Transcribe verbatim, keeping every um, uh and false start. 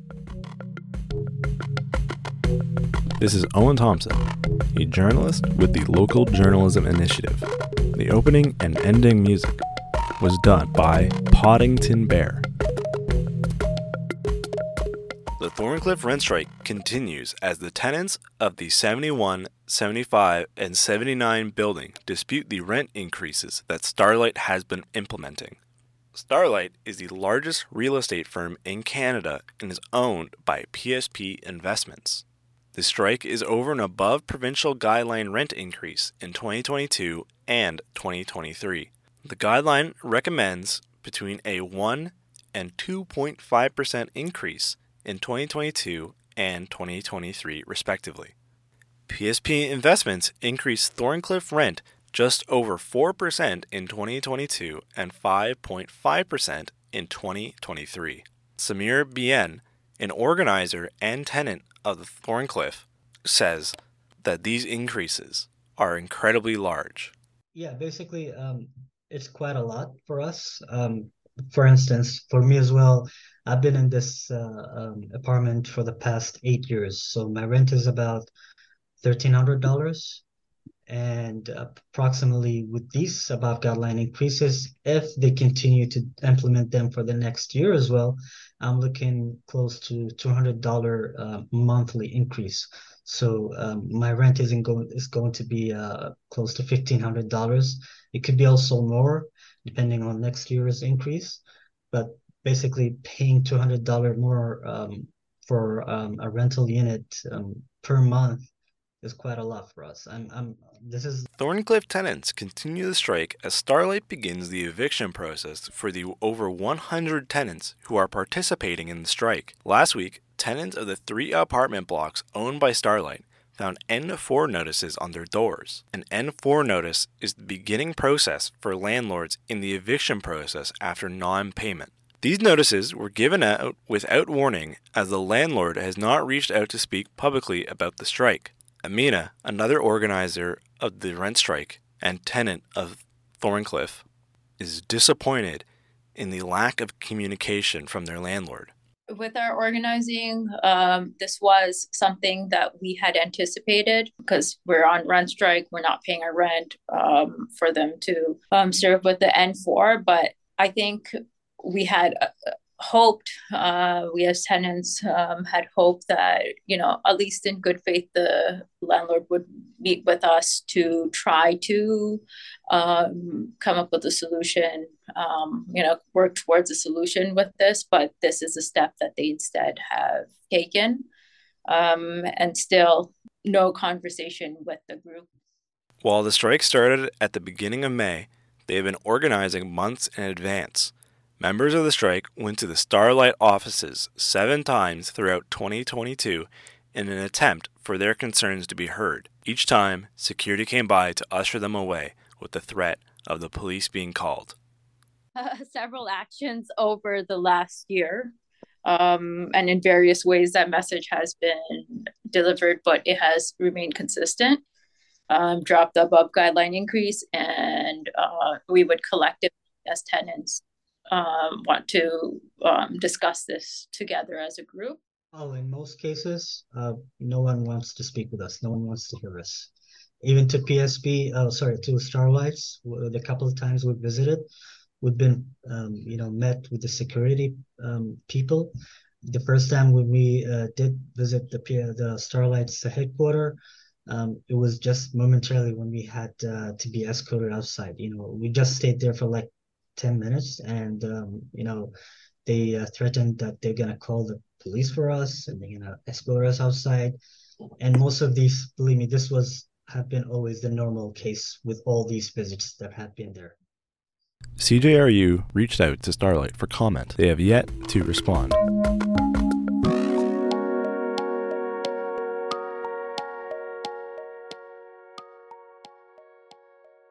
This is Owen Thompson, a journalist with the Local Journalism Initiative. The opening and ending music was done by Poddington Bear. The Thorncliffe rent strike continues as the tenants of the seventy-one, seventy-five, and seventy-nine building dispute the rent increases that Starlight has been implementing. Starlight is the largest real estate firm in Canada and is owned by P S P Investments. The strike is over and above provincial guideline rent increase in twenty twenty-two and twenty twenty-three. The guideline recommends between a one and two point five percent increase in twenty twenty-two and twenty twenty-three respectively. P S P Investments increased Thorncliffe rent just over four percent in twenty twenty-two and five point five percent in twenty twenty-three. Samir Bien, an organizer and tenant of the Thorncliffe, says that these increases are incredibly large. Yeah, basically, um, it's quite a lot for us. Um, for instance, for me as well, I've been in this uh, um, apartment for the past eight years. So my rent is about thirteen hundred dollars. And approximately with these above guideline increases, if they continue to implement them for the next year as well, I'm looking close to two hundred dollars uh, monthly increase. So um, my rent isn't going is going to be uh, close to fifteen hundred dollars. It could be also more depending on next year's increase, but basically paying two hundred dollars more um, for um, a rental unit um, per month is quite a lot for us. I'm, I'm, this is Thorncliffe tenants continue the strike as Starlight begins the eviction process for the over one hundred tenants who are participating in the strike. Last week, tenants of the three apartment blocks owned by Starlight found N four notices on their doors. An N four notice is the beginning process for landlords in the eviction process after non-payment. These notices were given out without warning as the landlord has not reached out to speak publicly about the strike. Amina, another organizer of the rent strike and tenant of Thorncliffe, is disappointed in the lack of communication from their landlord. With our organizing, um, this was something that we had anticipated because we're on rent strike. We're not paying our rent um, for them to um, serve with the N four. But I think we had uh, hoped, uh, we as tenants um, had hoped that, you know, at least in good faith, the landlord would meet with us to try to um, come up with a solution, um, you know, work towards a solution with this. But this is a step that they instead have taken, um, and still no conversation with the group. While the strike started at the beginning of May, they have been organizing months in advance. Members of the strike went to the Starlight offices seven times throughout twenty twenty-two in an attempt for their concerns to be heard. Each time, security came by to usher them away with the threat of the police being called. Uh, several actions over the last year, um, and in various ways that message has been delivered, but it has remained consistent. Um, dropped above guideline increase, and uh, we would collectively as tenants Um, want to um, discuss this together as a group. Oh, in most cases, uh, no one wants to speak with us. No one wants to hear us. Even to P S P, uh, sorry, to Starlights, the couple of times we visited, we've been, um, you know, met with the security um, people. The first time when we uh, did visit the the Starlights headquarters, um, it was just momentarily when we had uh, to be escorted outside. You know, we just stayed there for like ten minutes, and um, you know, they uh, threatened that they're gonna call the police for us and they're gonna escort us outside. And most of these, believe me, this was have been always the normal case with all these visits that have been there. C J R U reached out to Starlight for comment. They have yet to respond.